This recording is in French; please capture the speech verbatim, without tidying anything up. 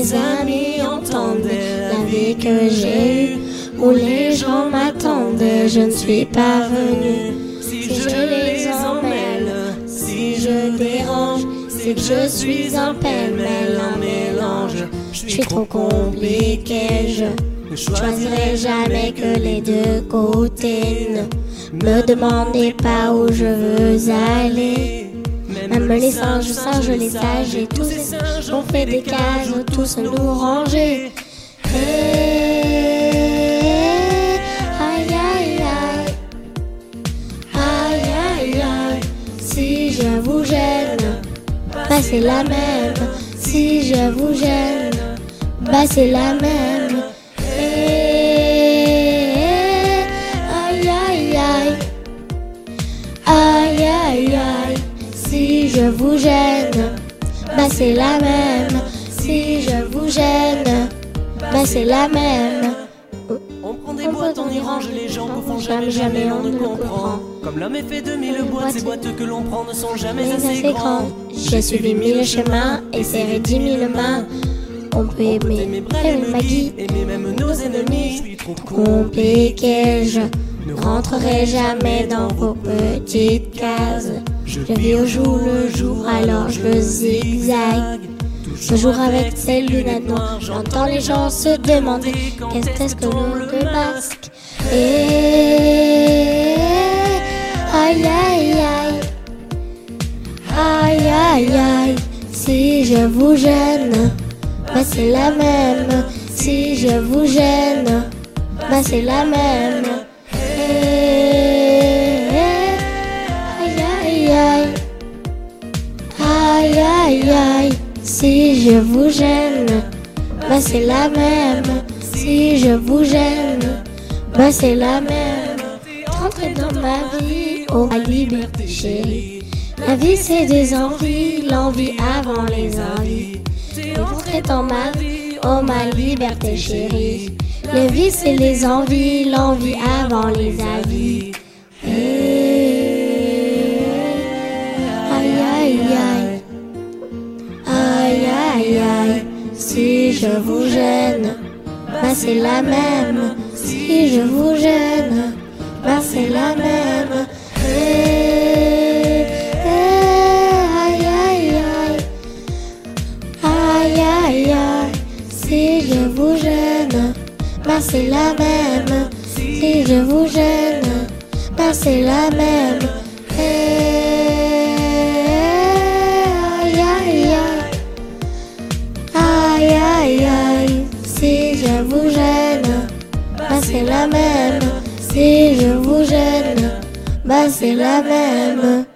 mes amis entendaient la vie que j'ai eue, où les gens m'attendaient, je ne suis pas venu. Si je les emmêle, si je dérange, c'est que je suis un pêle-mêle, un mélange. Je suis trop compliqué, je ne choisirai jamais que les deux côtés. Ne me demandez pas où je veux aller. Même les singes, singes, les sages et tous ces singes ont fait des cages, tous nous ranger. Hey, aïe aïe aïe, aïe aïe aïe, si je vous gêne, bah c'est la même. Si je vous gêne, bah c'est la même. Hey, aïe aïe aïe, aïe aïe aïe, si je vous gêne, bah c'est la même. Si je vous gêne, bah c'est la même. On prend des boîtes, on y range les gens qu'au fond jamais, jamais on ne comprend. Comme l'homme est fait de mille boîtes, ces boîtes que l'on prend ne sont jamais assez grandes. J'ai suivi mille chemins et serré dix mille mains. On peut aimer, aimer Maggie, aimer même nos ennemis. Je suis trop compliqué, je ne rentrerai jamais dans vos petites cases. Je vis au jour le jour, alors je zigzag. Toujours avec ces lunettes noires, j'entends les gens se demander qu'est-ce que l'on de masque. Et aïe aïe aïe, aïe aïe aïe, si je vous gêne, bah c'est la même. Si je vous gêne, bah c'est la même. Et aïe aïe aïe, aïe aïe aïe, si je vous gêne, bah c'est la même. Si je vous gêne, bah c'est la même. Entrez dans ma vie, oh ma liberté chérie. La vie c'est des envies, l'envie avant les envies. Entrez dans ma vie, oh ma liberté chérie. La vie c'est les envies, l'envie avant les avis. Aïe aïe aïe, aïe aïe aïe, si je vous gêne, bah c'est la même. Si je vous gêne, bah c'est la même. Hey, hey, aïe aïe aïe, aïe aïe aïe, si je vous gêne, bah c'est la même. Si je vous gêne, bah c'est la même. Hey, aïe aïe aïe, aïe aïe aïe, si je vous gêne, bah c'est la même. Si je vous gêne, bah c'est la même.